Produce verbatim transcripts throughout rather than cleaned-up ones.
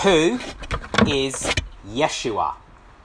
Who is Yeshua?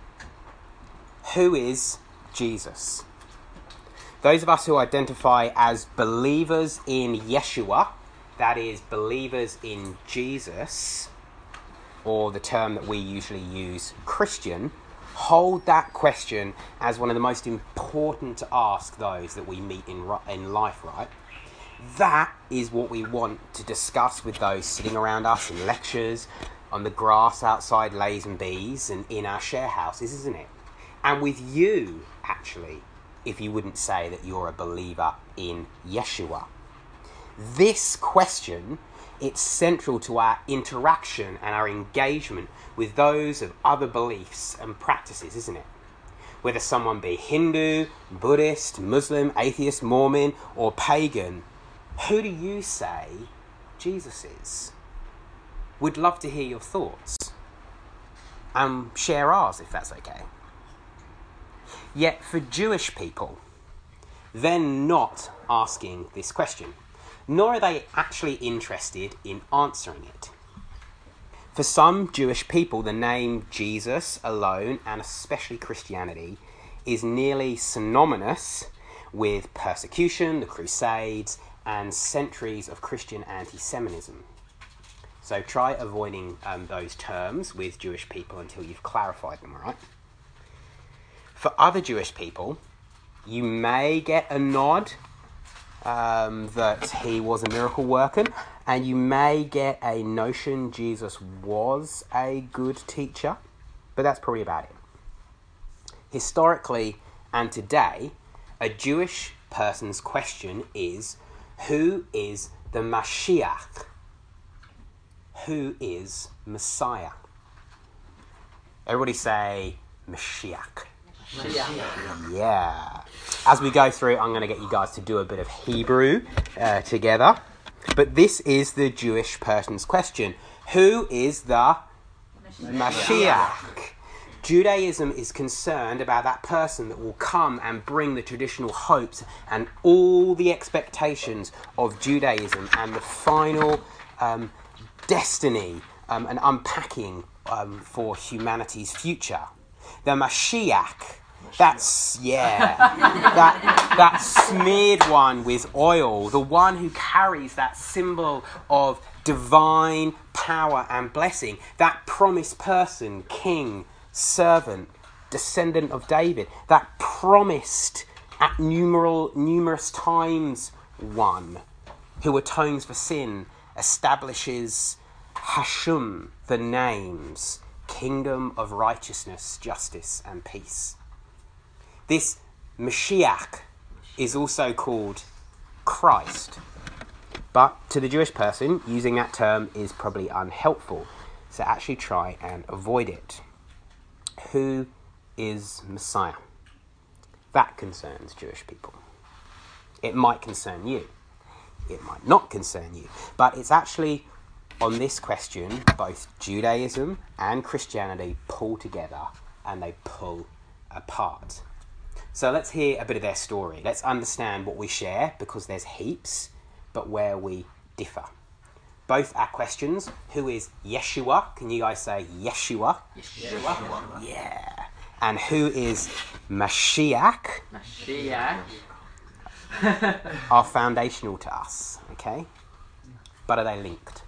Who is Jesus? Those of us who identify as believers in Yeshua, that is, believers in Jesus, or the term that we usually use, Christian, hold that question as one of the most important to ask those that we meet in in life, right? That is what we want to discuss with those sitting around us in lectures, on the grass outside Lays and Bees, and in our share houses, isn't it? And with you, actually, if you wouldn't say that you're a believer in Yeshua. This question, it's central to our interaction and our engagement with those of other beliefs and practices, isn't it? Whether someone be Hindu, Buddhist, Muslim, atheist, Mormon, or pagan, who do you say Jesus is? We'd love to hear your thoughts. And share ours, if that's okay. Yet for Jewish people, they're not asking this question, nor are they actually interested in answering it. For some Jewish people, the name Jesus alone, and especially Christianity, is nearly synonymous with persecution, the Crusades, and centuries of Christian anti-Semitism. So try avoiding um, those terms with Jewish people until you've clarified them, all right? For other Jewish people, you may get a nod um, that he was a miracle worker, and you may get a notion Jesus was a good teacher, but that's probably about it. Historically and today, a Jewish person's question is, who is the Mashiach? Who is Messiah? Everybody say Mashiach. Mashiach. Yeah. As we go through, I'm going to get you guys to do a bit of Hebrew uh, together. But this is the Jewish person's question. Who is the Mashiach? Mashiach? Judaism is concerned about that person that will come and bring the traditional hopes and all the expectations of Judaism and the final um, destiny um, and unpacking um, for humanity's future. The Mashiach, that's, yeah, that, that smeared one with oil, the one who carries that symbol of divine power and blessing, that promised person, king, servant, descendant of David, that promised at numeral, numerous times one who atones for sin, establishes Hashum, the names, kingdom of righteousness, justice, and peace. This Mashiach is also called Christ. But to the Jewish person, using that term is probably unhelpful. So actually try and avoid it. Who is Messiah? That concerns Jewish people. It might concern you. It might not concern you. But it's actually, on this question, both Judaism and Christianity pull together and they pull apart. So let's hear a bit of their story. Let's understand what we share, because there's heaps, but where we differ. Both our questions, who is Yeshua? Can you guys say Yeshua? Yeshua. Yeah. And who is Mashiach? Mashiach. Are foundational to us, okay? But are they linked?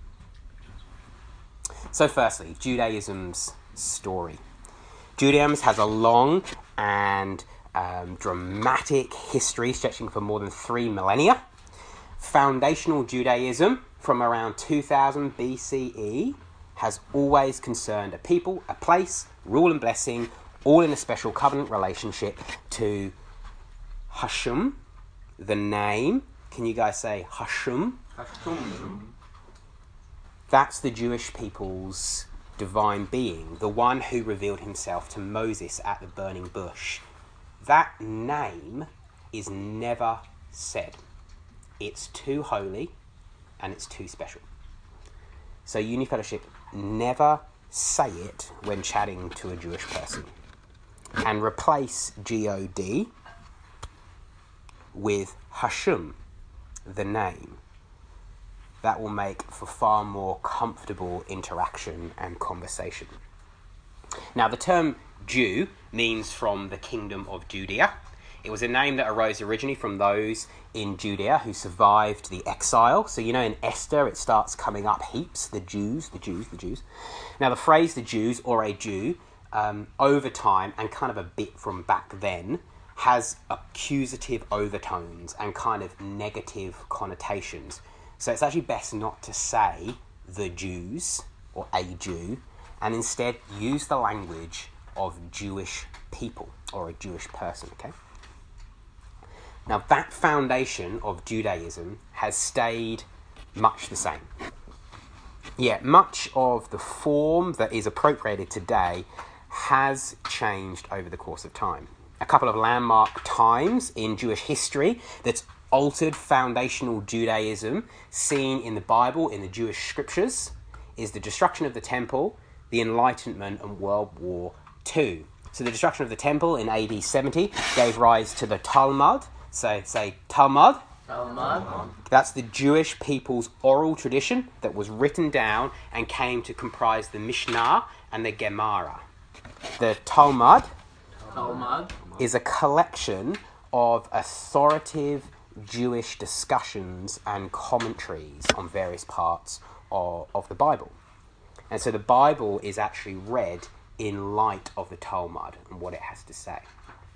So firstly, Judaism's story. Judaism has a long and um, dramatic history stretching for more than three millennia. Foundational Judaism from around two thousand B C E has always concerned a people, a place, rule and blessing, all in a special covenant relationship to Hashum, the name. Can you guys say Hashum? Hashum. That's the Jewish people's divine being, the one who revealed himself to Moses at the burning bush. That name is never said. It's too holy and it's too special. So Uni Fellowship never say it when chatting to a Jewish person. And replace G O D with Hashum, the name. that will make for far more comfortable interaction and conversation. Now, the term Jew means from the kingdom of Judea. It was a name that arose originally from those in Judea who survived the exile. So, you know, in Esther, it starts coming up heaps, the Jews, the Jews, the Jews. Now, the phrase the Jews or a Jew, um, over time and kind of a bit from back then, has accusative overtones and kind of negative connotations. So it's actually best not to say the Jews or a Jew, and instead use the language of Jewish people or a Jewish person, okay? Now, that foundation of Judaism has stayed much the same. Yet much of the form that is appropriated today has changed over the course of time. A couple of landmark times in Jewish history that's altered foundational Judaism seen in the Bible, in the Jewish scriptures, is the destruction of the temple, the Enlightenment, and World War Two. So the destruction of the temple in A D seventy gave rise to the Talmud. So say Talmud. Talmud. That's the Jewish people's oral tradition that was written down and came to comprise the Mishnah and the Gemara. The Talmud Talmud is a collection of authoritative Jewish discussions and commentaries on various parts of, of the Bible. And so the Bible is actually read in light of the Talmud and what it has to say.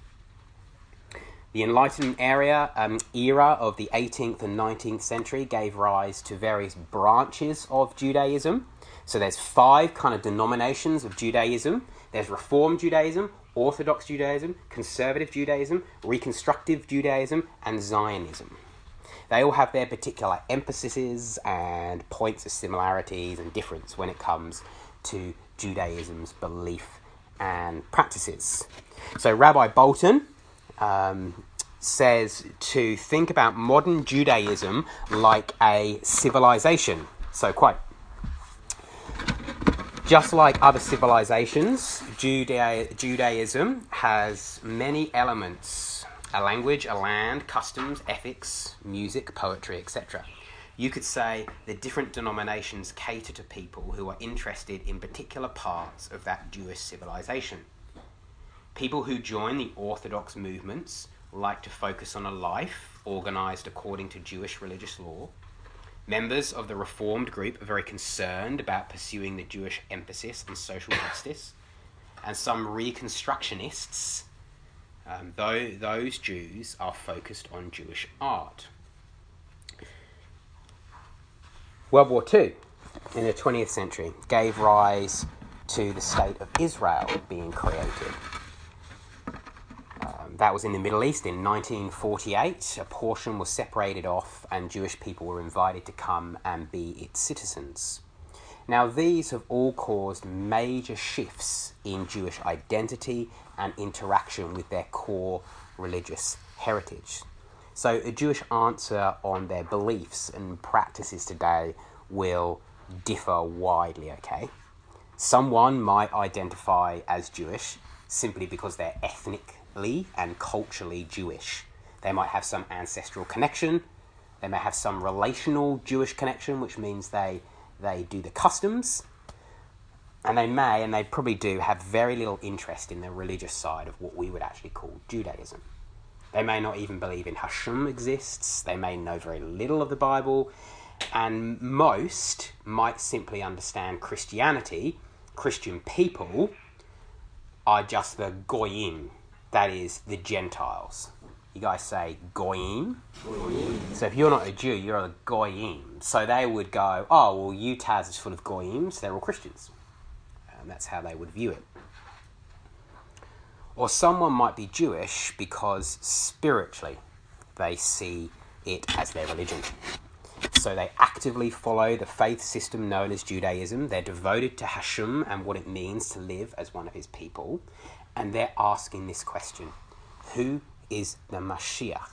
The Enlightenment area, um, era of the eighteenth and nineteenth century gave rise to various branches of Judaism. So there's five kind of denominations of Judaism. There's Reform Judaism, Orthodox Judaism, Conservative Judaism, Reconstructive Judaism, and Zionism. They all have their particular emphases and points of similarities and difference when it comes to Judaism's belief and practices. So Rabbi Bolton um, says to think about modern Judaism like a civilization. So quote, just like other civilizations, Judea- Judaism has many elements: a language, a land, customs, ethics, music, poetry, et cetera. You could say the different denominations cater to people who are interested in particular parts of that Jewish civilization. People who join the Orthodox movements like to focus on a life organized according to Jewish religious law. Members of the Reformed group are very concerned about pursuing the Jewish emphasis on social justice. And some Reconstructionists, um, though those Jews are focused on Jewish art. World War Two in the twentieth century gave rise to the state of Israel being created. Um, that was in the Middle East in nineteen forty-eight. A portion was separated off and Jewish people were invited to come and be its citizens. Now, these have all caused major shifts in Jewish identity and interaction with their core religious heritage. So a Jewish answer on their beliefs and practices today will differ widely, okay? Someone might identify as Jewish simply because they're ethnically and culturally Jewish. They might have some ancestral connection. They may have some relational Jewish connection, which means they, they do the customs. And they may, and they probably do, have very little interest in the religious side of what we would actually call Judaism. They may not even believe in Hashem exists. They may know very little of the Bible. And most might simply understand Christianity. Christian people are just the goyim, that is, the Gentiles. You guys say goyim? Goyim. So if you're not a Jew, you're a goyim. So they would go, oh, well, Utah is full of goyim, so they're all Christians. And that's how they would view it. Or someone might be Jewish because spiritually they see it as their religion. So they actively follow the faith system known as Judaism. They're devoted to Hashem and what it means to live as one of his people. And they're asking this question: who is the Mashiach?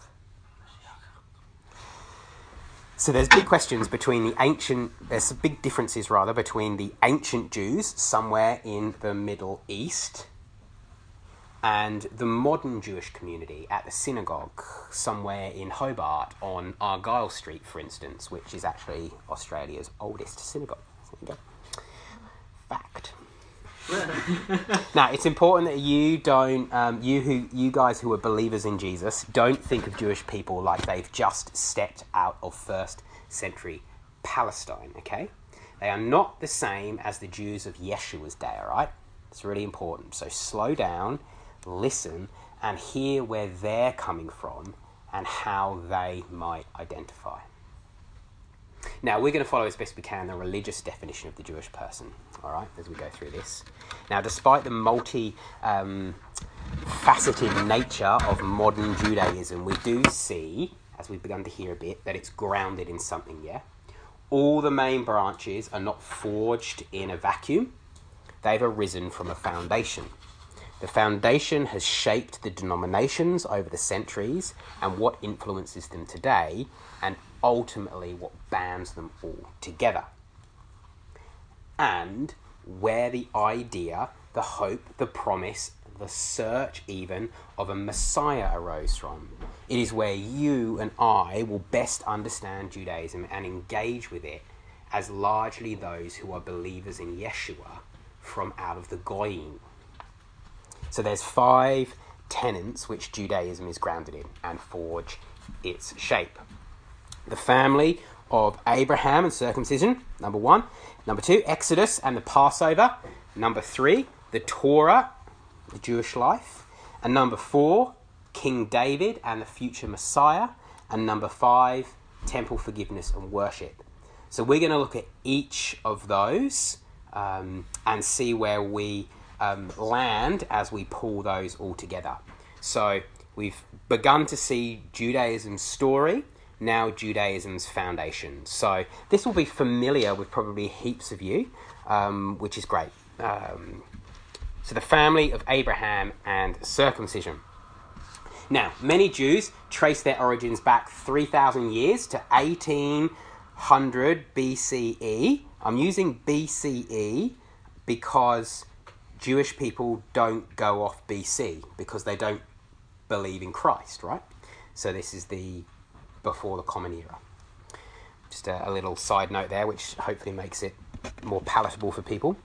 So there's big questions between the ancient, there's some big differences rather between the ancient Jews somewhere in the Middle East And the modern Jewish community at the synagogue somewhere in Hobart on Argyle Street, for instance, which is actually Australia's oldest synagogue. There you go. Fact. Now, it's important that you don't, um, you who, you guys who are believers in Jesus, don't think of Jewish people like they've just stepped out of first century Palestine, okay? They are not the same as the Jews of Yeshua's day, all right? It's really important. So slow down, listen, and hear where they're coming from and how they might identify. Now, we're going to follow as best we can the religious definition of the Jewish person, all right, as we go through this. Now, despite the multi, um, faceted nature of modern Judaism, we do see, as we've begun to hear a bit, that it's grounded in something, yeah? All the main branches are not forged in a vacuum. They've arisen from a foundation. The foundation has shaped the denominations over the centuries and what influences them today, and ultimately what bands them all together. And where the idea, the hope, the promise, the search even of a Messiah arose from. It is where you and I will best understand Judaism and engage with it as largely those who are believers in Yeshua from out of the Goyim. So there's five tenets which Judaism is grounded in and forge its shape. The family of Abraham and circumcision, number one. Number two, Exodus and the Passover. Number three, the Torah, the Jewish life. And number four, King David and the future Messiah. And number five, temple forgiveness and worship. So we're going to look at each of those um, and see where we um, land as we pull those all together. So we've begun to see Judaism's story, now Judaism's foundation. So this will be familiar with probably heaps of you, um, which is great. Um, so the family of Abraham and circumcision. Now, many Jews trace their origins back three thousand years to eighteen hundred B C E. I'm using B C E because Jewish people don't go off B C because they don't believe in Christ, right? So this is the before the Common Era. Just a, a little side note there, which hopefully makes it more palatable for people.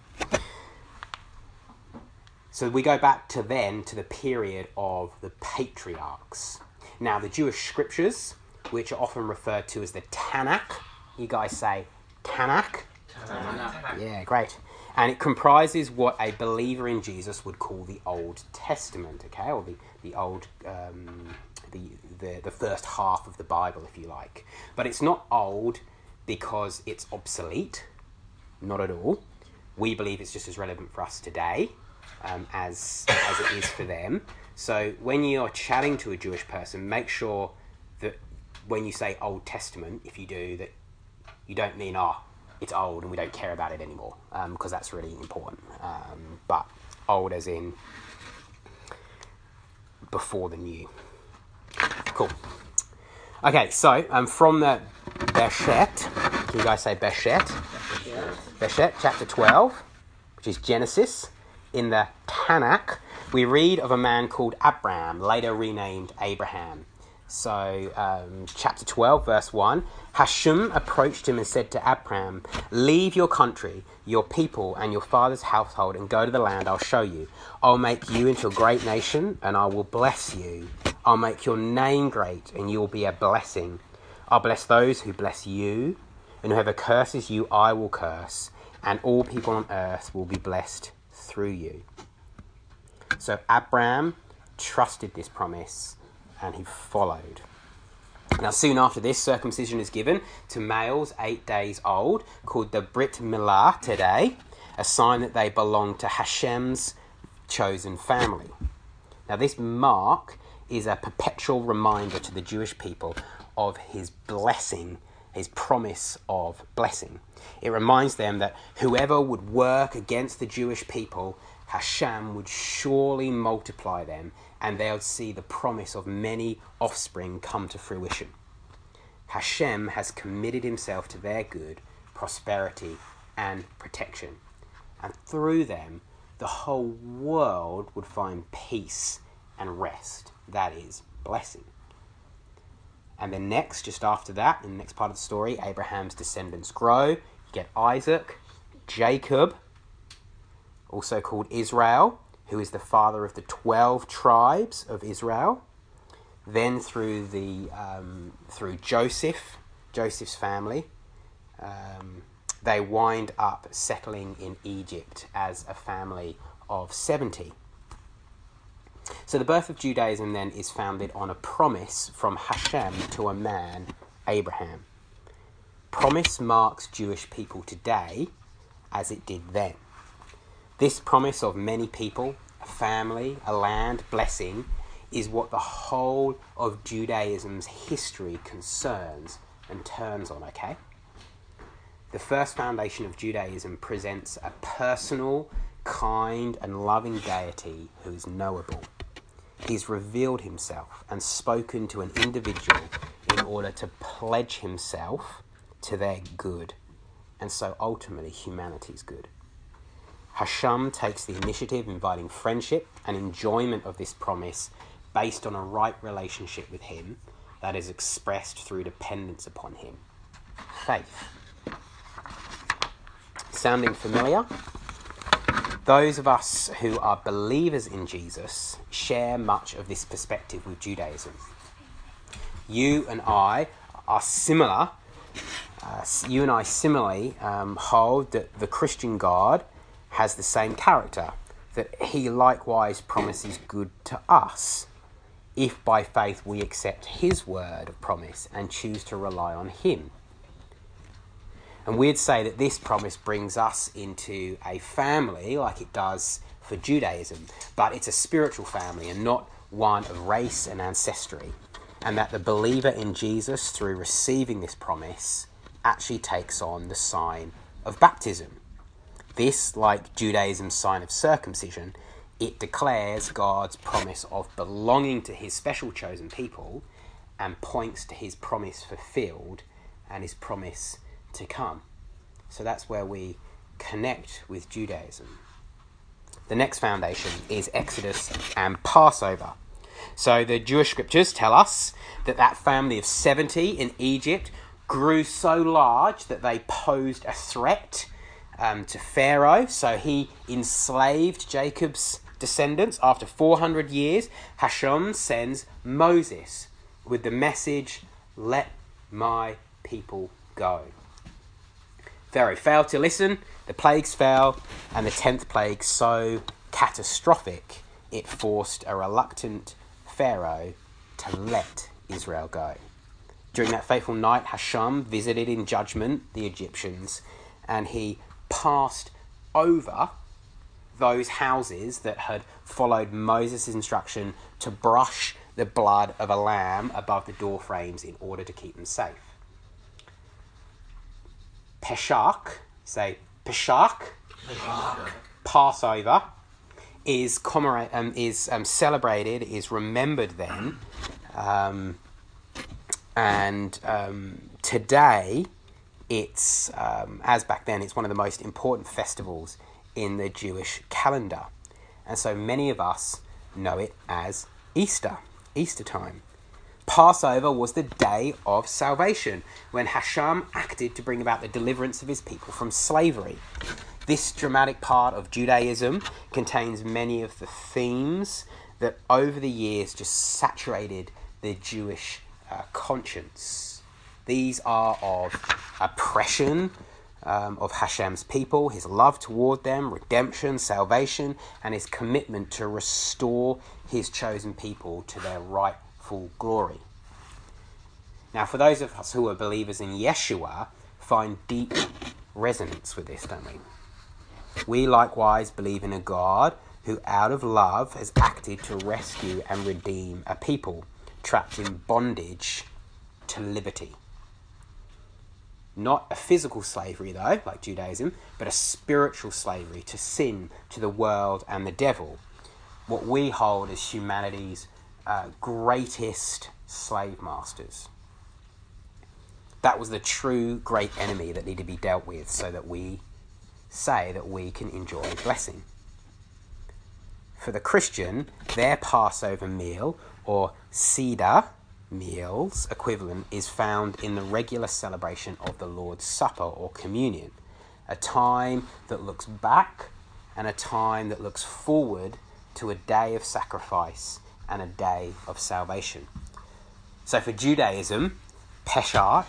So we go back to then, to the period of the patriarchs. Now, the Jewish scriptures, which are often referred to as the Tanakh. You guys say Tanakh? Tanakh. Yeah, great. And it comprises what a believer in Jesus would call the Old Testament, okay? Or the, the old, um, the, the, the first half of the Bible, if you like. But it's not old because it's obsolete. Not at all. We believe it's just as relevant for us today. Um, as as it is for them. So when you're chatting to a Jewish person, make sure that when you say Old Testament, if you do, that you don't mean, oh, it's old and we don't care about it anymore, um, because that's really important. Um, but old as in before the new. Cool. Okay, so um, from the Beshet, can you guys say Beshet? Yes. Beshet, chapter twelve, which is Genesis. In the Tanakh, we read of a man called Abram, later renamed Abraham. So, um, chapter twelve, verse one, Hashem approached him and said to Abram, leave your country, your people, and your father's household, and go to the land I'll show you. I'll make you into a great nation, and I will bless you. I'll make your name great, and you will be a blessing. I'll bless those who bless you, and whoever curses you, I will curse, and all people on earth will be blessed through you. So Abram trusted this promise and he followed. Now soon after this, circumcision is given to males eight days old, called the Brit Milah today, a sign that they belong to Hashem's chosen family. Now this mark is a perpetual reminder to the Jewish people of his blessing, his promise of blessing. It reminds them that whoever would work against the Jewish people, Hashem would surely multiply them, and they would see the promise of many offspring come to fruition. Hashem has committed himself to their good, prosperity, and protection. And through them, the whole world would find peace and rest. That is blessing. And then next, just after that, in the next part of the story, Abraham's descendants grow. You get Isaac, Jacob, also called Israel, who is the father of the twelve tribes of Israel. Then through the um, through Joseph, Joseph's family, um, they wind up settling in Egypt as a family of seventy. So the birth of Judaism then is founded on a promise from Hashem to a man, Abraham. Promise marks Jewish people today as it did then. This promise of many people, a family, a land, blessing, is what the whole of Judaism's history concerns and turns on, okay? The first foundation of Judaism presents a personal, kind and loving deity who is knowable. He's revealed himself and spoken to an individual in order to pledge himself to their good, and so ultimately humanity's good. Hashem takes the initiative, inviting friendship and enjoyment of this promise based on a right relationship with him that is expressed through dependence upon him. Faith. Sounding familiar? Those of us who are believers in Jesus share much of this perspective with Judaism. You and I are similar. Uh, you and I similarly um, hold that the Christian God has the same character, that he likewise promises good to us, if by faith we accept his word of promise and choose to rely on him. And we'd say that this promise brings us into a family like it does for Judaism, but it's a spiritual family and not one of race and ancestry, and that the believer in Jesus, through receiving this promise, actually takes on the sign of baptism. This, like Judaism's sign of circumcision, it declares God's promise of belonging to his special chosen people and points to his promise fulfilled and his promise to come. So that's where we connect with Judaism. The next foundation is Exodus and Passover. So the Jewish scriptures tell us that that family of seventy in Egypt grew so large that they posed a threat um, to Pharaoh. So he enslaved Jacob's descendants. After four hundred years, Hashem sends Moses with the message, "Let my people go." Pharaoh failed to listen, the plagues fell, and the tenth plague so catastrophic it forced a reluctant Pharaoh to let Israel go. During that fateful night, Hashem visited in judgment the Egyptians, and he passed over those houses that had followed Moses' instruction to brush the blood of a lamb above the door frames in order to keep them safe. Pesach, say Pesach, Pesach. Passover, is commemorate, um, is um, celebrated, is remembered then, um, and um, today it's, um, as back then, it's one of the most important festivals in the Jewish calendar. And so many of us know it as Easter, Easter time. Passover was the day of salvation, when Hashem acted to bring about the deliverance of his people from slavery. This dramatic part of Judaism contains many of the themes that over the years just saturated the Jewish uh, conscience. These are of oppression um, of Hashem's people, his love toward them, redemption, salvation, and his commitment to restore his chosen people to their rightful glory. Now, for those of us who are believers in Yeshua, find deep resonance with this, don't we? We likewise believe in a God who, out of love, has acted to rescue and redeem a people trapped in bondage to liberty. Not a physical slavery, though, like Judaism, but a spiritual slavery to sin, to the world and the devil. What we hold as humanity's uh, greatest slave masters. That was the true great enemy that needed to be dealt with so that we say that we can enjoy blessing. For the Christian, their Passover meal, or Seder meals equivalent, is found in the regular celebration of the Lord's Supper or communion, a time that looks back and a time that looks forward to a day of sacrifice and a day of salvation. So for Judaism, Pesach,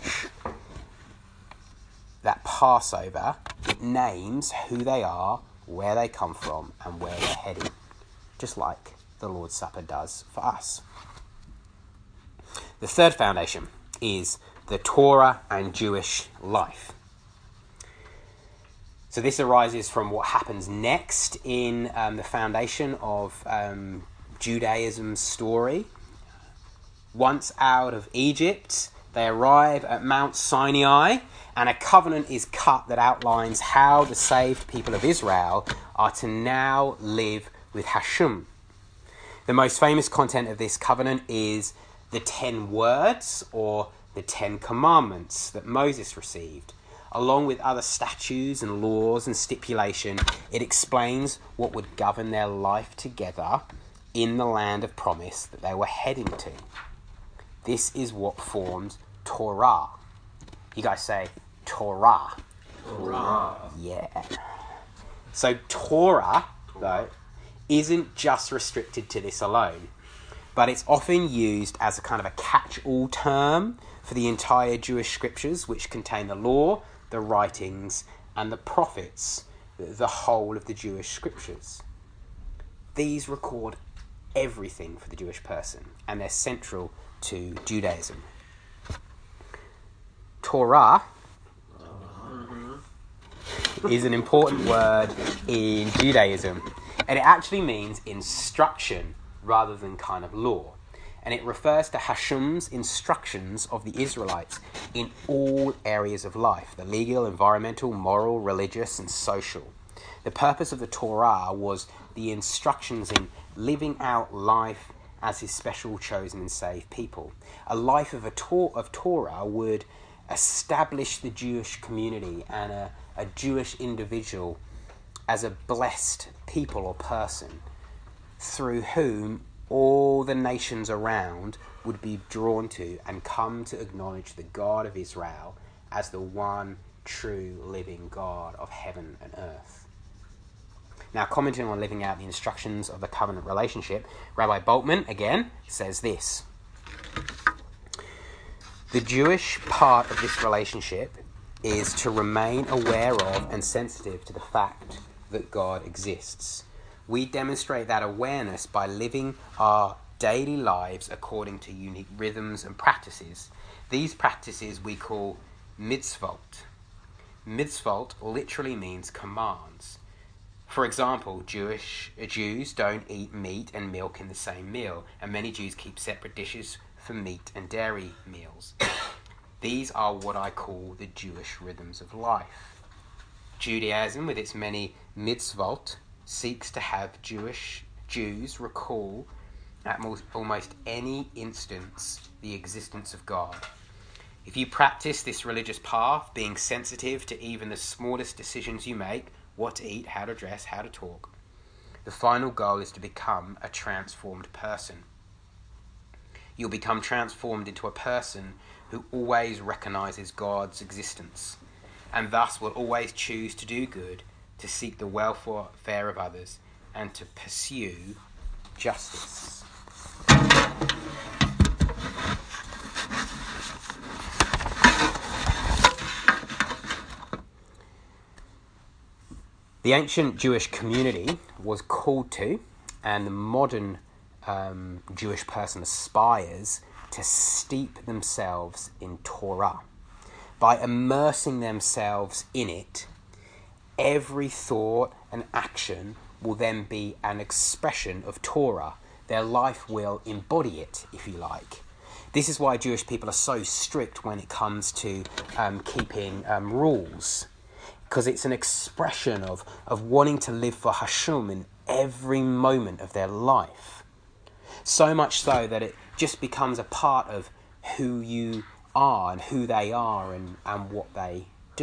that Passover, it names who they are, where they come from, and where they're heading, just like the Lord's Supper does for us. The third foundation is the Torah and Jewish life. So this arises from what happens next in um, the foundation of um, Judaism's story. Once out of Egypt, they arrive at Mount Sinai, and a covenant is cut that outlines how the saved people of Israel are to now live with Hashem. The most famous content of this covenant is the ten words, or the Ten Commandments, that Moses received. Along with other statutes and laws and stipulation, it explains what would govern their life together in the land of promise that they were heading to. This is what forms Torah. You guys say Torah. Torah. Yeah. So Torah, though, isn't just restricted to this alone, but it's often used as a kind of a catch-all term for the entire Jewish scriptures, which contain the law, the writings, and the prophets, the whole of the Jewish scriptures. These record everything for the Jewish person, and they're central to Judaism. Torah is an important word in Judaism, and it actually means instruction rather than kind of law. And it refers to Hashem's instructions of the Israelites in all areas of life: the legal, environmental, moral, religious, and social. The purpose of the Torah was the instructions in living out life as his special, chosen, and saved people. A life of a Tor- of Torah would establish the Jewish community and a, a Jewish individual as a blessed people or person, through whom all the nations around would be drawn to and come to acknowledge the God of Israel as the one true living God of heaven and earth. Now, commenting on living out the instructions of the covenant relationship, Rabbi Boltman, again, says this: the Jewish part of this relationship is to remain aware of and sensitive to the fact that God exists. We demonstrate that awareness by living our daily lives according to unique rhythms and practices. These practices we call mitzvot. Mitzvot literally means commands. For example, Jewish Jews don't eat meat and milk in the same meal, and many Jews keep separate dishes for meat and dairy meals. These are what I call the Jewish rhythms of life. Judaism, with its many mitzvot, seeks to have Jewish Jews recall at most, almost any instance the existence of God. If you practice this religious path, being sensitive to even the smallest decisions you make, what to eat, how to dress, how to talk, the final goal is to become a transformed person. You'll become transformed into a person who always recognizes God's existence, and thus will always choose to do good, to seek the welfare of others, and to pursue justice. The ancient Jewish community was called to, and the modern um, Jewish person aspires to steep themselves in Torah. By immersing themselves in it, every thought and action will then be an expression of Torah. Their life will embody it, if you like. This is why Jewish people are so strict when it comes to um, keeping um, rules, because it's an expression of, of wanting to live for Hashem in every moment of their life. So much so that it just becomes a part of who you are and who they are and, and what they do.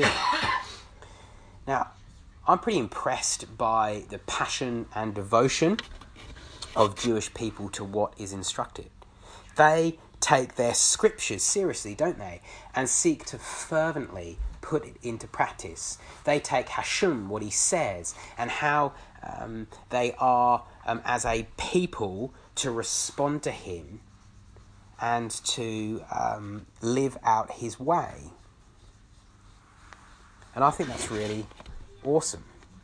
Now, I'm pretty impressed by the passion and devotion of Jewish people to what is instructed. They take their scriptures seriously, don't they? And seek to fervently put it into practice. They take Hashem, what he says, and how um, they are, um, as a people, to respond to him and to um, live out his way. And I think that's really awesome.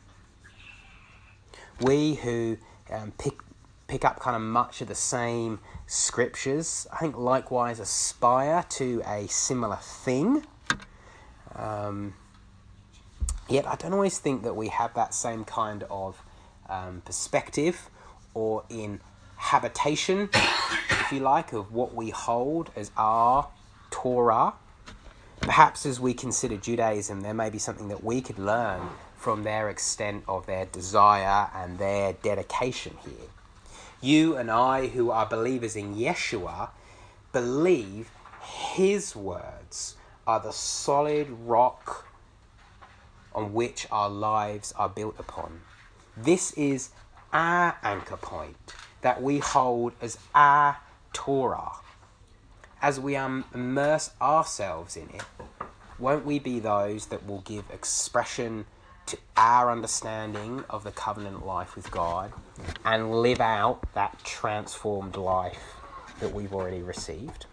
We who um, pick pick up kind of much of the same scriptures, I think likewise aspire to a similar thing. Um, yet I don't always think that we have that same kind of um, perspective or inhabitation, if you like, of what we hold as our Torah. Perhaps as we consider Judaism, there may be something that we could learn from their extent of their desire and their dedication here. You and I, who are believers in Yeshua, believe his words are the solid rock on which our lives are built upon. This is our anchor point that we hold as our Torah. As we um, immerse ourselves in it, won't we be those that will give expression to our understanding of the covenant life with God and live out that transformed life that we've already received?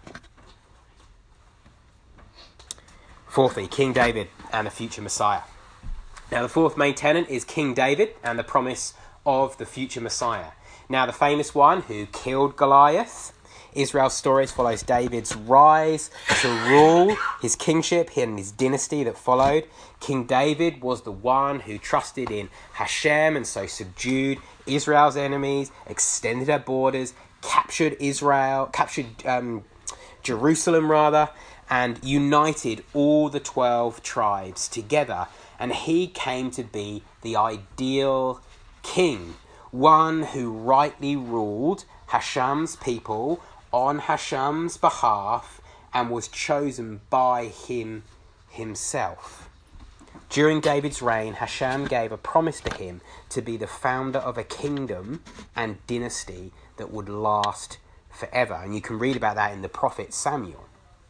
Fourthly, King David and the future Messiah. Now, the fourth main tenet is King David and the promise of the future Messiah. Now, the famous one who killed Goliath. Israel's stories follows David's rise to rule, his kingship and his dynasty that followed. King David was the one who trusted in Hashem and so subdued Israel's enemies, extended her borders, captured Israel, captured um, Jerusalem rather, and united all the twelve tribes together. And he came to be the ideal king, one who rightly ruled Hashem's people on Hashem's behalf and was chosen by him himself. During David's reign, Hashem gave a promise to him to be the founder of a kingdom and dynasty that would last forever. And you can read about that in the prophet Samuel.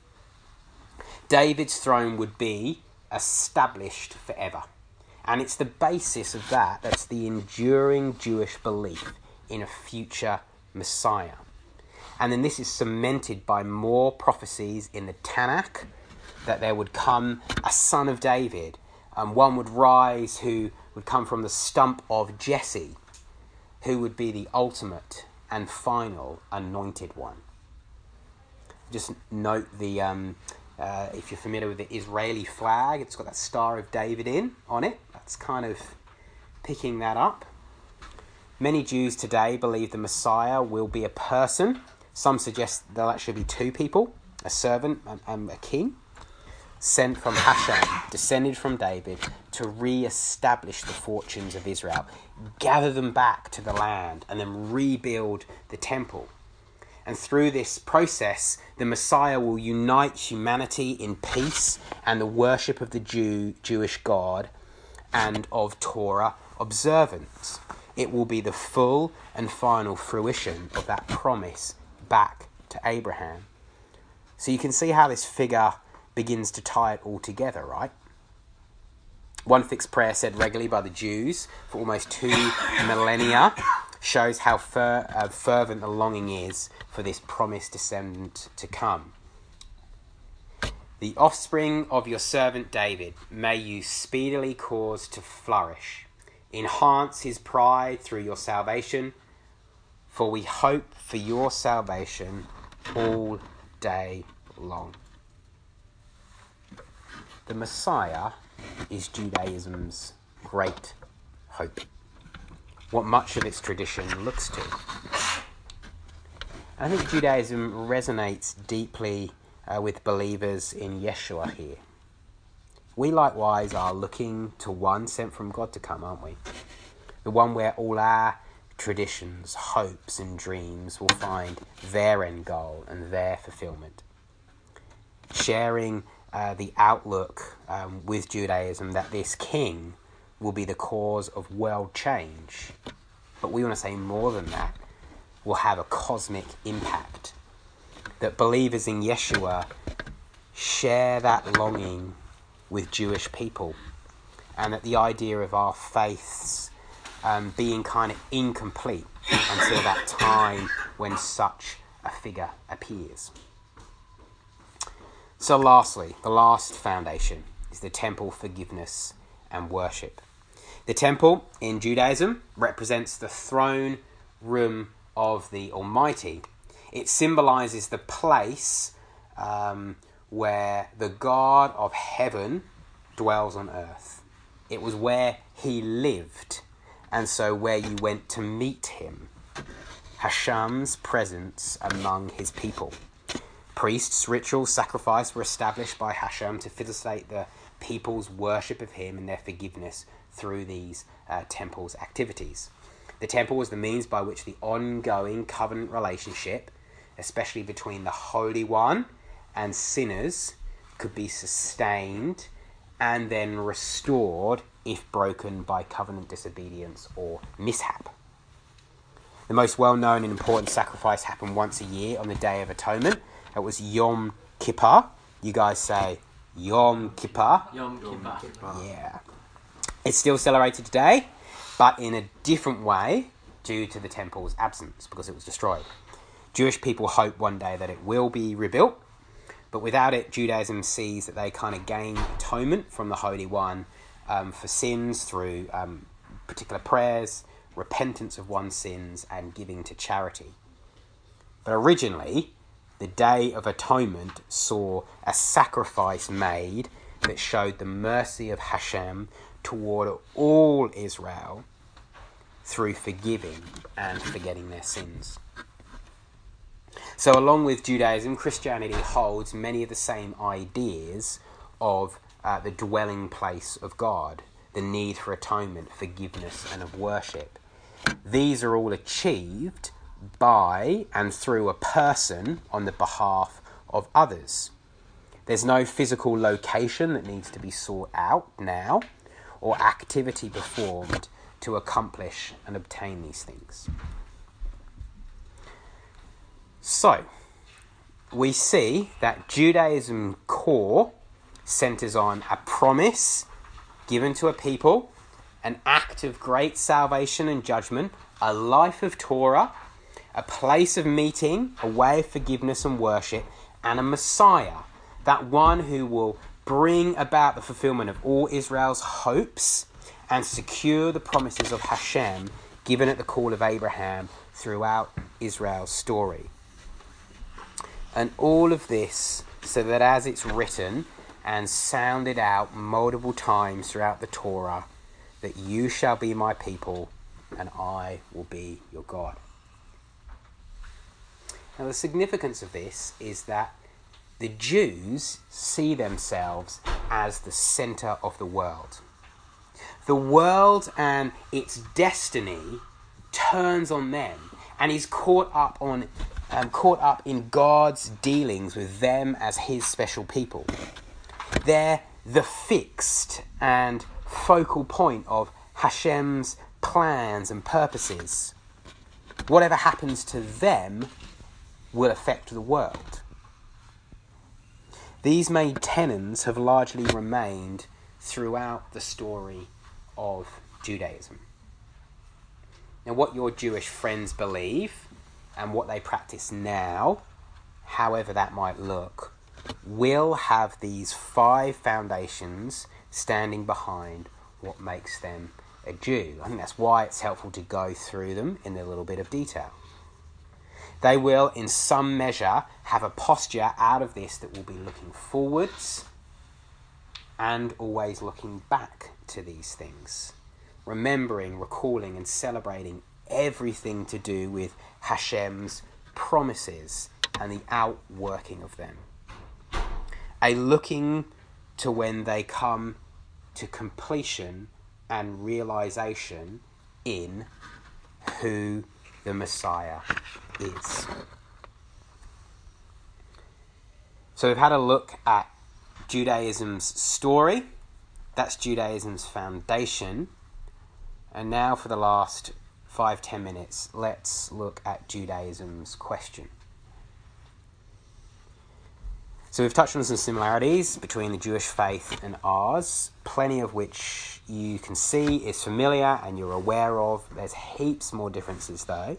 David's throne would be established forever. And it's the basis of that that's the enduring Jewish belief in a future Messiah. And then this is cemented by more prophecies in the Tanakh that there would come a son of David. Um, one would rise who would come from the stump of Jesse, who would be the ultimate and final anointed one. Just note the, um, uh, if you're familiar with the Israeli flag, it's got that Star of David in on it. That's kind of picking that up. Many Jews today believe the Messiah will be a person. Some suggest there'll actually be two people, a servant and, and a king, sent from Hashem, descended from David, to re-establish the fortunes of Israel, gather them back to the land, and then rebuild the temple. And through this process, the Messiah will unite humanity in peace and the worship of the Jew, Jewish God and of Torah observance. It will be the full and final fruition of that promise back to Abraham. So you can see how this figure begins to tie it all together, right? One fixed prayer said regularly by the Jews for almost two millennia shows how fer- uh, fervent the longing is for this promised descendant to come. The offspring of your servant David may you speedily cause to flourish. Enhance his pride through your salvation, for we hope for your salvation all day long. The Messiah is Judaism's great hope, what much of its tradition looks to. I think Judaism resonates deeply uh, with believers in Yeshua here. We likewise are looking to one sent from God to come, aren't we? The one where all our traditions, hopes and dreams will find their end goal and their fulfillment. Sharing uh, the outlook um, with Judaism that this king will be the cause of world change. But we want to say more than that, will have a cosmic impact. That believers in Yeshua share that longing with Jewish people, and that the idea of our faiths um, being kind of incomplete until that time when such a figure appears. So lastly, the last foundation is the temple forgiveness and worship. The temple in Judaism represents the throne room of the Almighty. It symbolizes the place um, where the God of heaven dwells on earth. It was where he lived, and so where you went to meet him. Hashem's presence among his people. Priests, rituals, sacrifice were established by Hashem to facilitate the people's worship of him and their forgiveness through these uh, temple's activities. The temple was the means by which the ongoing covenant relationship, especially between the Holy One and sinners, could be sustained and then restored if broken by covenant disobedience or mishap. The most well-known and important sacrifice happened once a year on the Day of Atonement. It was Yom Kippur. You guys say Yom Kippur? Yom Kippur. Yeah. It's still celebrated today, but in a different way due to the temple's absence because it was destroyed. Jewish people hope one day that it will be rebuilt, but without it, Judaism sees that they kind of gain atonement from the Holy One um, for sins through um, particular prayers, repentance of one's sins, and giving to charity. But originally, the Day of Atonement saw a sacrifice made that showed the mercy of Hashem toward all Israel through forgiving and forgetting their sins. So along with Judaism, Christianity holds many of the same ideas of uh, the dwelling place of God, the need for atonement, forgiveness, and of worship. These are all achieved by and through a person on the behalf of others. There's no physical location that needs to be sought out now or activity performed to accomplish and obtain these things. So, we see that Judaism core centers on a promise given to a people, an act of great salvation and judgment, a life of Torah, a place of meeting, a way of forgiveness and worship, and a Messiah, that one who will bring about the fulfillment of all Israel's hopes and secure the promises of Hashem given at the call of Abraham throughout Israel's story. And all of this so that as it's written and sounded out multiple times throughout the Torah, that you shall be my people and I will be your God. Now the significance of this is that the Jews see themselves as the centre of the world. The world and its destiny turns on them and is caught up on, um, caught up in God's dealings with them as his special people. They're the fixed and focal point of Hashem's plans and purposes. Whatever happens to them will affect the world. These maintenance have largely remained throughout the story of Judaism. Now, what your Jewish friends believe and what they practice now, however that might look, will have these five foundations standing behind what makes them a Jew. I think that's why it's helpful to go through them in a little bit of detail. They will, in some measure, have a posture out of this that will be looking forwards and always looking back to these things. Remembering, recalling, and celebrating everything to do with Hashem's promises and the outworking of them. A looking to when they come to completion and realization in who the Messiah is. So we've had a look at Judaism's story. That's Judaism's foundation. And now for the last five, ten minutes, let's look at Judaism's question. So we've touched on some similarities between the Jewish faith and ours, plenty of which you can see is familiar and you're aware of. There's heaps more differences though.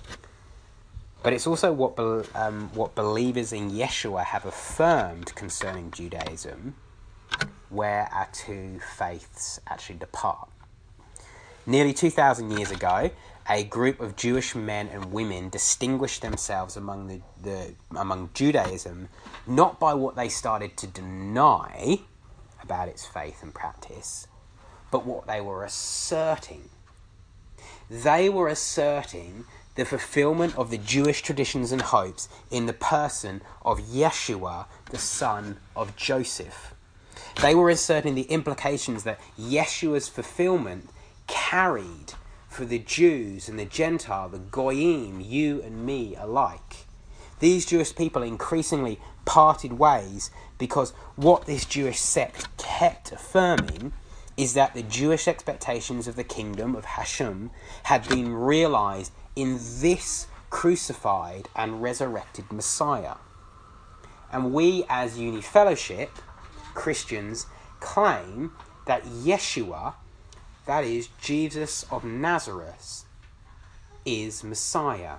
But it's also what be- um, what believers in Yeshua have affirmed concerning Judaism, where our two faiths actually depart. Nearly two thousand years ago, a group of Jewish men and women distinguished themselves among the, the among Judaism not by what they started to deny about its faith and practice, but what they were asserting. They were asserting the fulfillment of the Jewish traditions and hopes in the person of Yeshua, the son of Joseph. They were asserting the implications that Yeshua's fulfillment carried for the Jews and the Gentile, the Goyim, you and me alike. These Jewish people increasingly parted ways because what this Jewish sect kept affirming is that the Jewish expectations of the kingdom of Hashem had been realized in this crucified and resurrected Messiah. And we as Uni Fellowship Christians claim that Yeshua, that is, Jesus of Nazareth, is Messiah.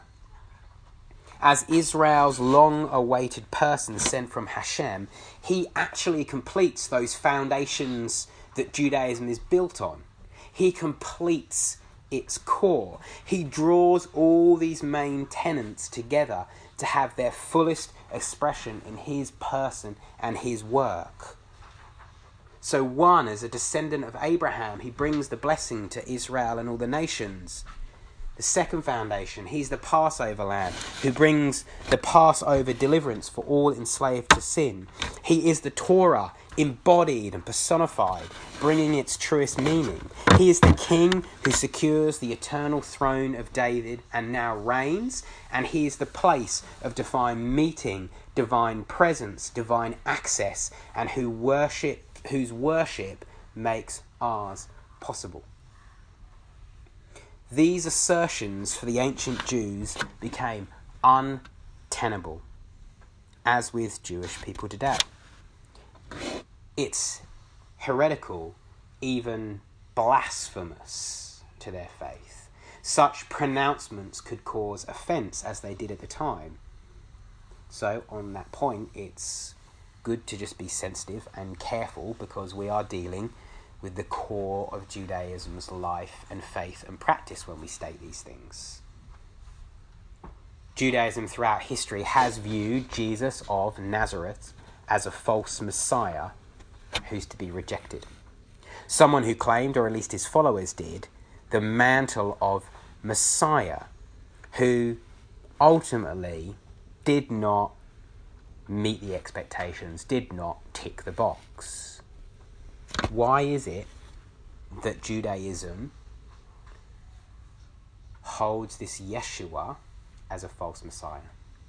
As Israel's long-awaited person sent from Hashem, he actually completes those foundations that Judaism is built on. He completes its core. He draws all these main tenets together to have their fullest expression in his person and his work. So one, as a descendant of Abraham, he brings the blessing to Israel and all the nations. The second foundation, he's the Passover lamb who brings the Passover deliverance for all enslaved to sin. He is the Torah embodied and personified, bringing its truest meaning. He is the king who secures the eternal throne of David and now reigns, and he is the place of divine meeting, divine presence, divine access, and who worship whose worship makes ours possible. These assertions for the ancient Jews became untenable, as with Jewish people today. It's heretical, even blasphemous to their faith. Such pronouncements could cause offence, as they did at the time. So, on that point, it's good to just be sensitive and careful because we are dealing with the core of Judaism's life and faith and practice when we state these things. Judaism throughout history has viewed Jesus of Nazareth as a false Messiah who's to be rejected. Someone who claimed, or at least his followers did, the mantle of Messiah, who ultimately did not meet the expectations, did not tick the box. Why is it that Judaism holds this Yeshua as a false Messiah?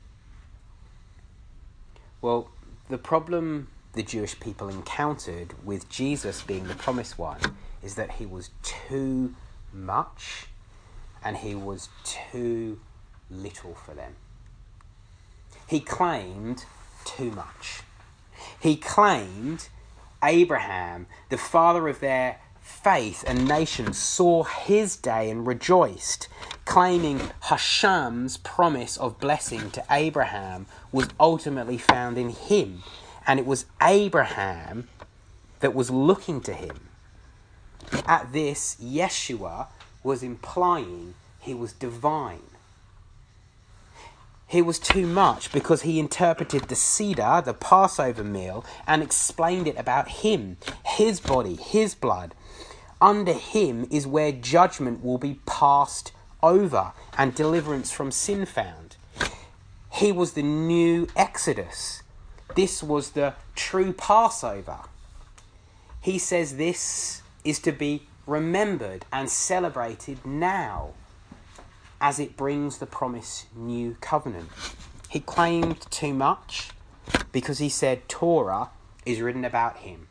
Well, the problem the Jewish people encountered with Jesus being the promised one is that he was too much and he was too little for them. He claimed too much. He claimed Abraham, the father of their faith and nation, saw his day and rejoiced, claiming Hashem's promise of blessing to Abraham was ultimately found in him, and it was Abraham that was looking to him. At this, Yeshua was implying he was divine. He was too much because he interpreted the Seder, the Passover meal, and explained it about him, his body, his blood. Under him is where judgment will be passed over and deliverance from sin found. He was the new Exodus. This was the true Passover. He says this is to be remembered and celebrated now, as it brings the promised new covenant. He claimed too much because he said Torah is written about him,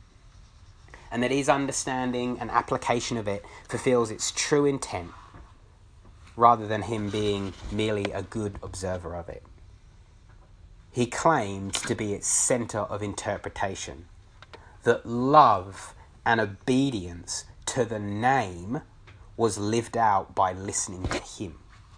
and that his understanding and application of it fulfills its true intent. rather than him being merely a good observer of it. He claimed to be its centre of interpretation, that love and obedience to the name was lived out by listening to him.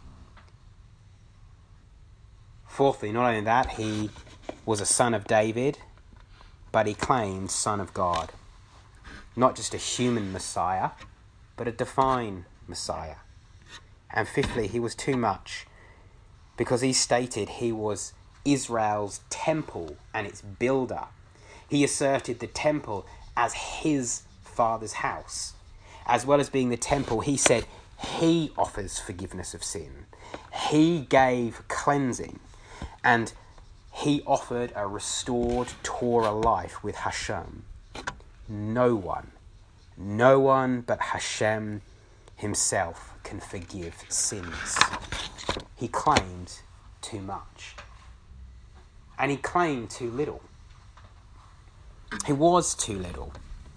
Fourthly, not only that, he was a son of David, but he claimed son of God. Not just a human Messiah, but a divine Messiah. And fifthly, he was too much, because he stated he was Israel's temple and its builder. He asserted the temple as his father's house. As well as being the temple, he said he offers forgiveness of sin. He gave cleansing. And he offered a restored Torah life with Hashem. No one, no one but Hashem himself can forgive sins. He claimed too much. And he claimed too little. He was too little.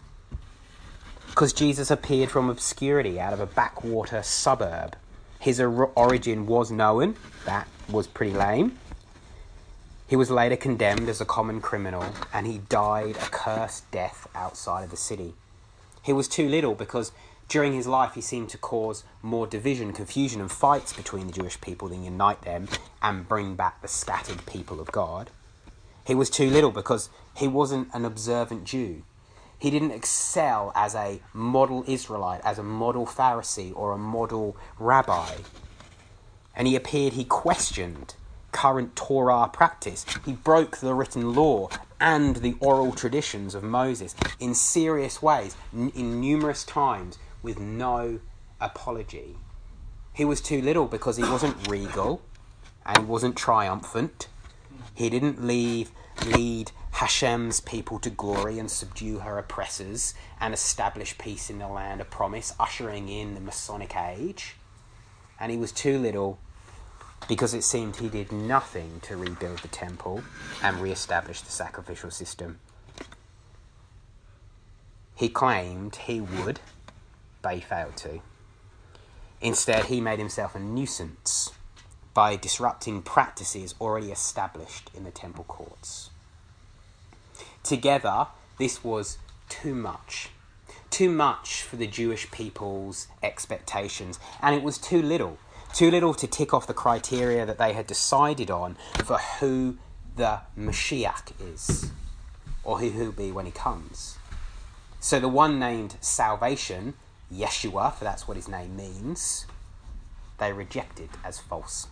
Because Jesus appeared from obscurity out of a backwater suburb. His or- origin was known. That was pretty lame. He was later condemned as a common criminal, and he died a cursed death outside of the city. He was too little because during his life he seemed to cause more division, confusion and fights between the Jewish people than unite them and bring back the scattered people of God. He was too little because he wasn't an observant Jew. He didn't excel as a model Israelite, as a model Pharisee or a model rabbi. And he appeared, he questioned current Torah practice. He broke the written law and the oral traditions of Moses in serious ways, n- in numerous times, with no apology. He was too little because he wasn't regal and he wasn't triumphant. He didn't leave, lead Hashem's people to glory and subdue her oppressors and establish peace in the land of promise, ushering in the Masonic age. And he was too little because it seemed he did nothing to rebuild the temple and re-establish the sacrificial system. He claimed he would, but he failed to. Instead, he made himself a nuisance by disrupting practices already established in the temple courts. Together, this was too much. Too much for the Jewish people's expectations, and it was too little. Too little to tick off the criteria that they had decided on for who the Mashiach is, or who he'll be when he comes. So the one named salvation, Yeshua, for that's what his name means, they rejected as false.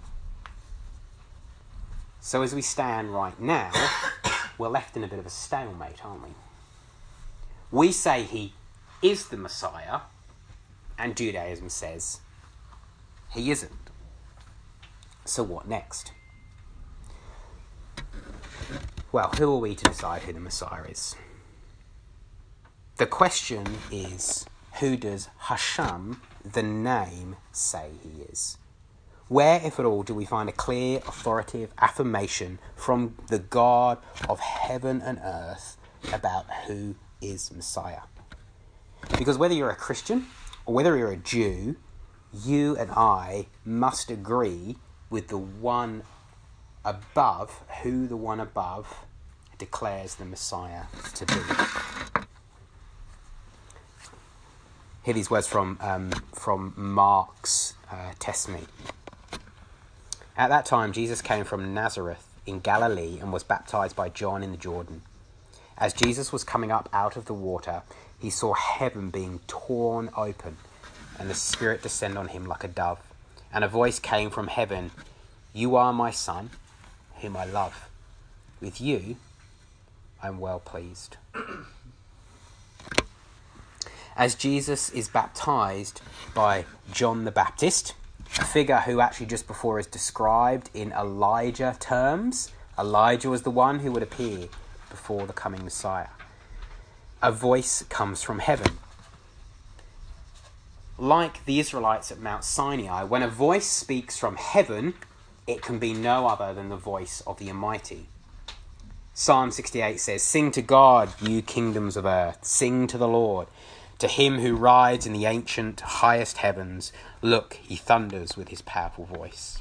So as we stand right now, we're left in a bit of a stalemate, aren't we? We say he is the Messiah, and Judaism says he isn't. So what next? Well, who are we to decide who the Messiah is? The question is, who does Hashem, the name, say he is? Where, if at all, do we find a clear, authoritative affirmation from the God of heaven and earth about who is Messiah? Because whether you're a Christian or whether you're a Jew, you and I must agree with the one above, who the one above declares the Messiah to be. Hear these words from um, from Mark's uh, testimony. At that time, Jesus came from Nazareth in Galilee and was baptized by John in the Jordan. As Jesus was coming up out of the water, he saw heaven being torn open and the Spirit descend on him like a dove. And a voice came from heaven, "You are my Son, whom I love. With you, I am well pleased." As Jesus is baptized by John the Baptist, a figure who actually just before is described in Elijah terms. Elijah was the one who would appear before the coming Messiah. A voice comes from heaven. Like the Israelites at Mount Sinai, when a voice speaks from heaven, it can be no other than the voice of the Almighty. Psalm sixty-eight says, "Sing to God, you kingdoms of earth. Sing to the Lord. To him who rides in the ancient highest heavens, look, he thunders with his powerful voice.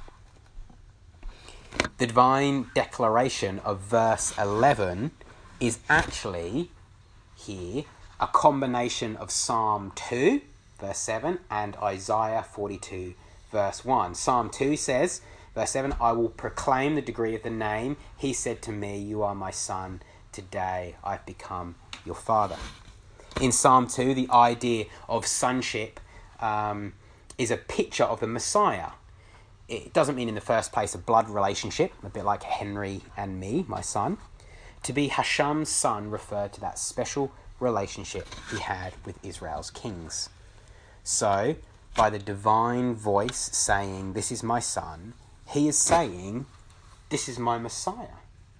The divine declaration of verse eleven is actually here a combination of Psalm two, verse seven, and Isaiah forty-two, verse one. Psalm two says, verse seven, I will proclaim the degree of the name. He said to me, you are my son. Today I've become your father. In Psalm two, the idea of sonship um, is a picture of the Messiah. It doesn't mean in the first place a blood relationship, a bit like Henry and me, my son. To be Hashem's son referred to that special relationship he had with Israel's kings. So, by the divine voice saying, this is my son, he is saying, this is my Messiah.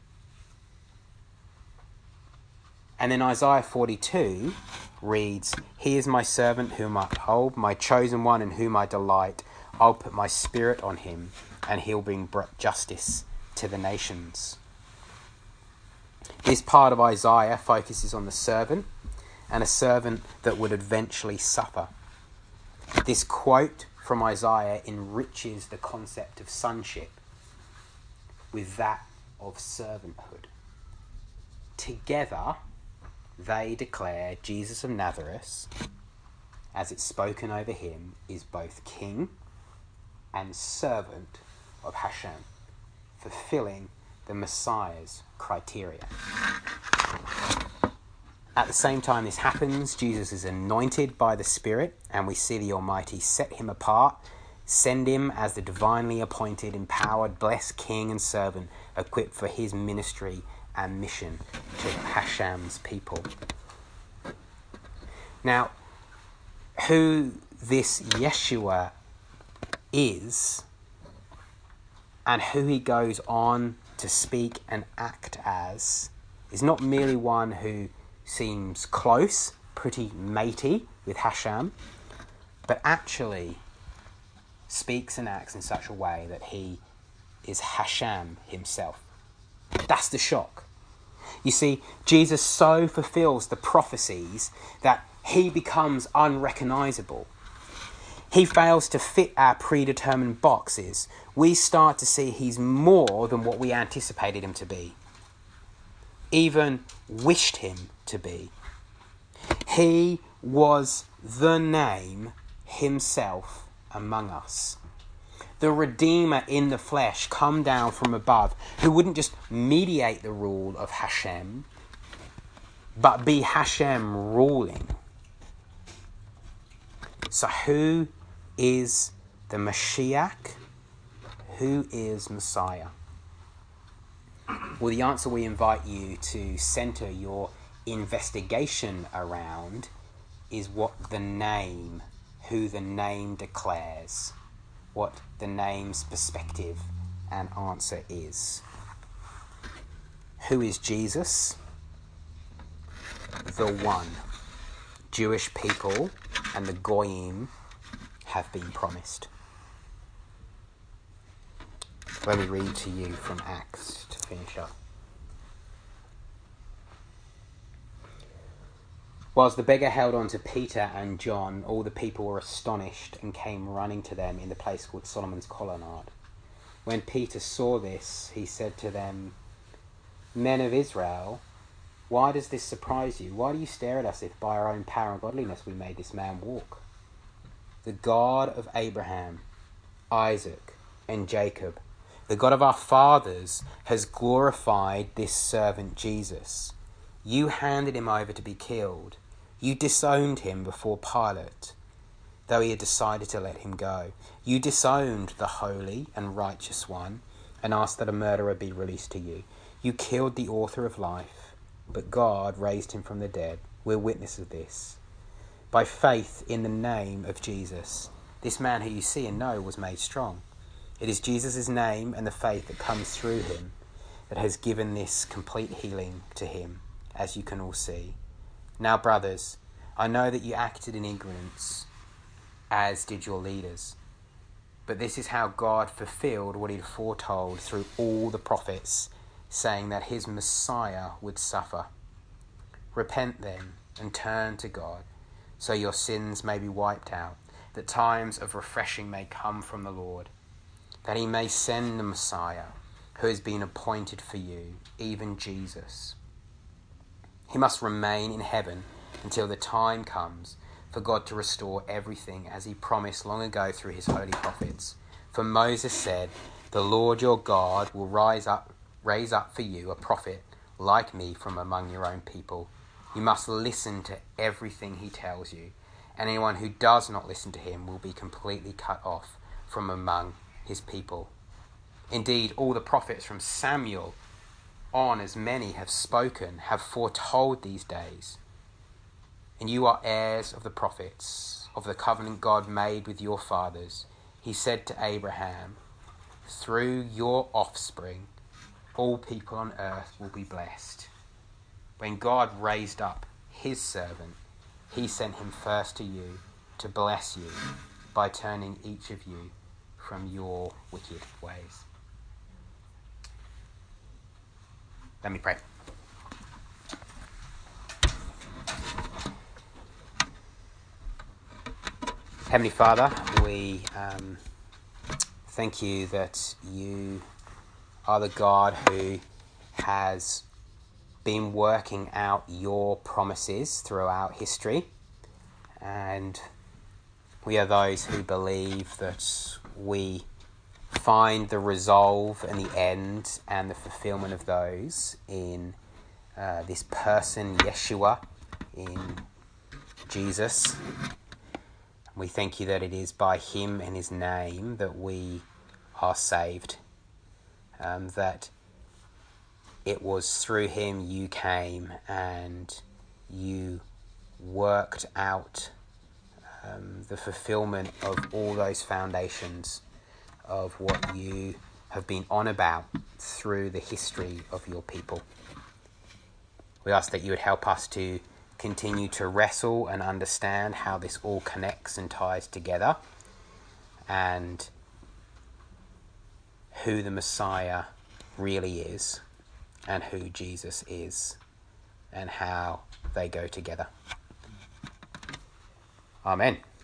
And then Isaiah forty-two reads, he is my servant whom I uphold, my chosen one in whom I delight. I'll put my spirit on him, and he'll bring justice to the nations. This part of Isaiah focuses on the servant, and a servant that would eventually suffer. This quote from Isaiah enriches the concept of sonship with that of servanthood. Together, they declare Jesus of Nazareth, as it's spoken over him, is both king and servant of Hashem, fulfilling the Messiah's criteria. At the same time this happens, Jesus is anointed by the Spirit, and we see the Almighty set him apart, send him as the divinely appointed, empowered, blessed king and servant, equipped for his ministry and mission to Hashem's people. Now, who this Yeshua is, and who he goes on to speak and act as, is not merely one who seems close, pretty matey with Hashem, but actually speaks and acts in such a way that he is Hashem himself. That's the shock. You see, Jesus so fulfills the prophecies that he becomes unrecognizable. He fails to fit our predetermined boxes. We start to see he's more than what we anticipated him to be, even wished him to be. He was the name himself among us. The Redeemer in the flesh, come down from above, who wouldn't just mediate the rule of Hashem, but be Hashem ruling. So who is the Mashiach? Who is Messiah? Well, the answer we invite you to center your investigation around is what the name, who the name declares, what the name's perspective and answer is. Who is Jesus? The one Jewish people and the Goyim have been promised. Let me read to you from Acts to finish up. Whilst the beggar held on to Peter and John, all the people were astonished and came running to them in the place called Solomon's Colonnade. When Peter saw this, he said to them, Men of Israel, why does this surprise you? Why do you stare at us if by our own power and godliness we made this man walk? The God of Abraham, Isaac, and Jacob, the God of our fathers, has glorified this servant Jesus. You handed him over to be killed. You disowned him before Pilate, though he had decided to let him go. You disowned the holy and righteous one and asked that a murderer be released to you. You killed the author of life, but God raised him from the dead. We're witnesses of this. By faith in the name of Jesus, this man who you see and know was made strong. It is Jesus' name and the faith that comes through him that has given this complete healing to him, as you can all see. Now, brothers, I know that you acted in ignorance, as did your leaders. But this is how God fulfilled what he had foretold through all the prophets, saying that his Messiah would suffer. Repent then and turn to God, so your sins may be wiped out, that times of refreshing may come from the Lord, that he may send the Messiah who has been appointed for you, even Jesus. He must remain in heaven until the time comes for God to restore everything as he promised long ago through his holy prophets. For Moses said, "The Lord your God will rise up, raise up for you a prophet like me from among your own people. You must listen to everything he tells you, and anyone who does not listen to him will be completely cut off from among his people." Indeed, all the prophets from Samuel on, as many have spoken, have foretold these days. And you are heirs of the prophets, of the covenant God made with your fathers. He said to Abraham, "Through your offspring, all people on earth will be blessed." When God raised up his servant, he sent him first to you to bless you by turning each of you from your wicked ways. Let me pray. Heavenly Father, we um, thank you that you are the God who has been working out your promises throughout history, and we are those who believe that we find the resolve and the end and the fulfillment of those in uh, this person, Yeshua, in Jesus. We thank you that it is by him and his name that we are saved, um, that it was through him you came and you worked out um, the fulfillment of all those foundations of what you have been on about through the history of your people. We ask that you would help us to continue to wrestle and understand how this all connects and ties together, and who the Messiah really is, and who Jesus is, and how they go together. Amen.